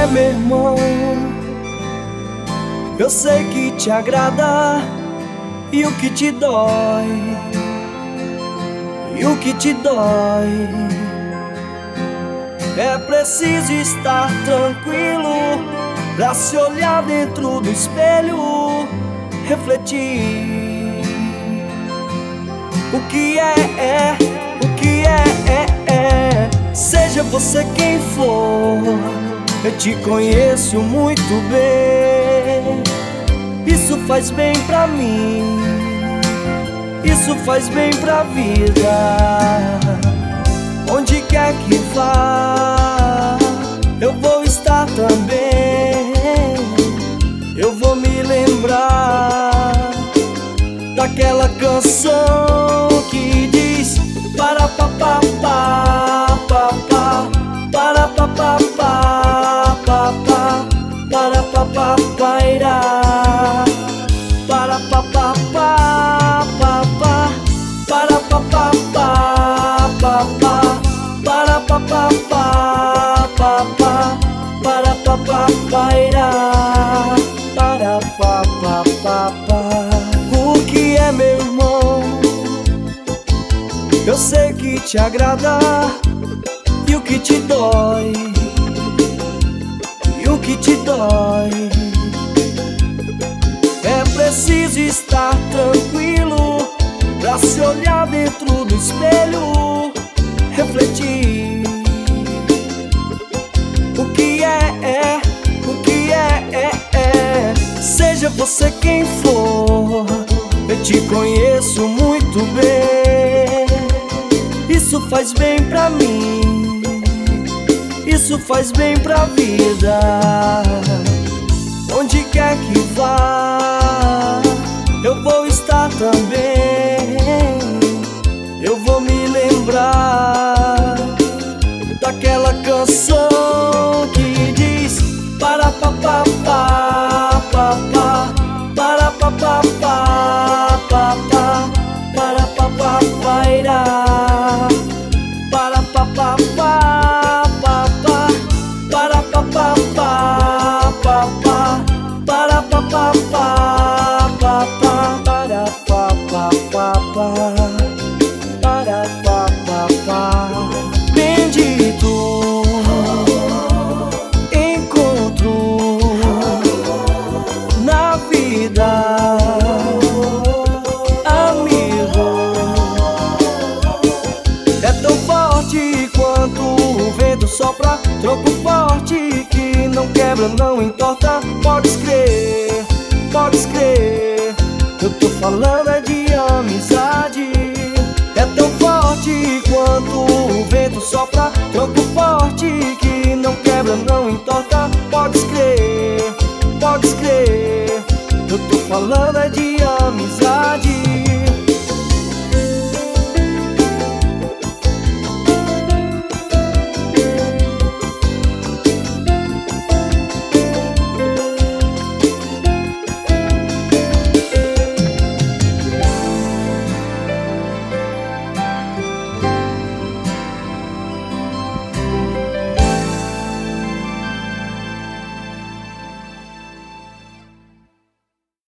meu irmão? Eu sei que te agrada e o que te dói, e o que te dói. É preciso estar tranquilo pra se olhar dentro do espelho, refletir. O que é, o que é. Seja você quem for, eu te conheço muito bem. Isso faz bem pra mim, isso faz bem pra vida. Onde quer que vá, eu vou estar também. Eu vou me lembrar daquela canção que diz: para papá, papá, para papá, papá, para papá, pairá, para papá, papá, para papá, papá, para papá, papá, para papá, pairá, para papá, papá. O que é, meu irmão? Eu sei que te agrada e o que te dói, e o que te dói. É preciso estar tranquilo pra se olhar dentro do espelho, refletir. O que é, o que é. Seja você quem for, eu te conheço muito bem. Isso faz bem pra mim, isso faz bem pra vida. Onde quer que vá, eu vou estar também. Eu vou me lembrar daquela canção que diz: para papá, papá, para papá, papá, para papá, pairá, para papá, papá, para papá, papá, para papá, papá, para papá, papá, para papá. Bendito encontro na vida, amigo. É tão forte quanto o vento sopra, tronco forte que não quebra, não entorta. Podes crer, podes crer, eu tô falando é de amizade. É tão forte quanto o vento sopra, tronco forte que não quebra, não entorta. Podes crer, eu tô falando